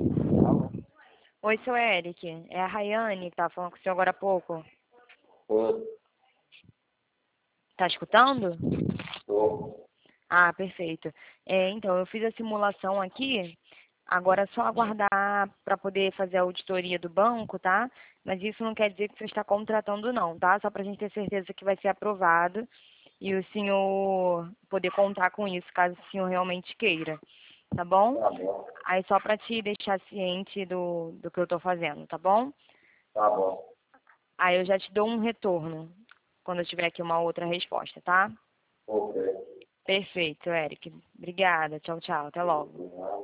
Alô? Oi, seu Eric. É a Rayane que estava falando com o senhor agora há pouco. Oi, Tá escutando? tô. Ah, perfeito. Então, eu fiz a simulação aqui. Agora é só aguardar para poder fazer a auditoria do banco, tá? Mas isso não quer dizer que você está contratando, não, tá? Só para a gente ter certeza que vai ser aprovado e o senhor poder contar com isso, caso o senhor realmente queira, tá bom? Tá bom, Aí só para te deixar ciente do que eu estou fazendo, tá bom? tá bom. Aí eu já te dou um retorno quando eu tiver aqui uma outra resposta, tá? Ok. Perfeito, Eric. Obrigada. Tchau, tchau. Até logo.